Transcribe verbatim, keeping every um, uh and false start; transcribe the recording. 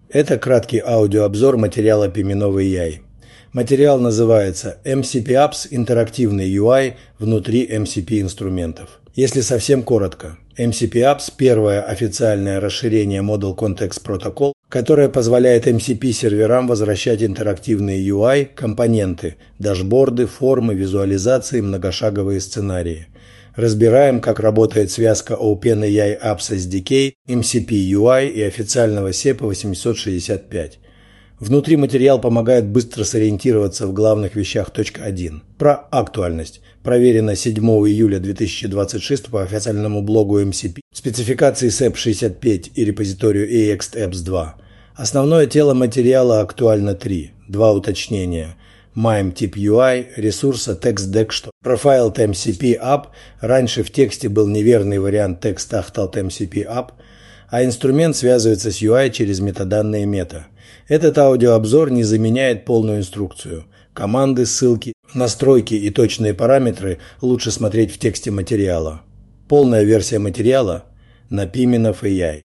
Это краткий аудиообзор материала Пименовой эй ай. Материал называется эм си пи Apps интерактивный ю ай внутри эм си пи инструментов. Если совсем коротко, эм си пи Apps – первое официальное расширение Model Context Protocol, которое позволяет эм си пи-серверам возвращать интерактивные ю ай, компоненты, дашборды, формы, визуализации, многошаговые сценарии. Разбираем, как работает связка OpenAI Apps эс ди кей, эм си пи ю ай и официального сепа восемьсот шестьдесят пять. Внутри материал помогает быстро сориентироваться в главных вещах. один. Про актуальность. Проверено седьмого июля две тысячи двадцать шестого по официальному блогу эм си пи, спецификации сэп шестьдесят пять и репозиторию эй икс ти эпс два. Основное тело материала актуально три. Два уточнения. майм тип ю ай, ресурса TextDeck, что Profiled эм си пи App, раньше в тексте был неверный вариант TextActal эм си пи App, а инструмент связывается с ю ай через метаданные мета. Этот аудиообзор не заменяет полную инструкцию. Команды, ссылки, настройки и точные параметры лучше смотреть в тексте материала. Полная версия материала на Pimenov эй ай.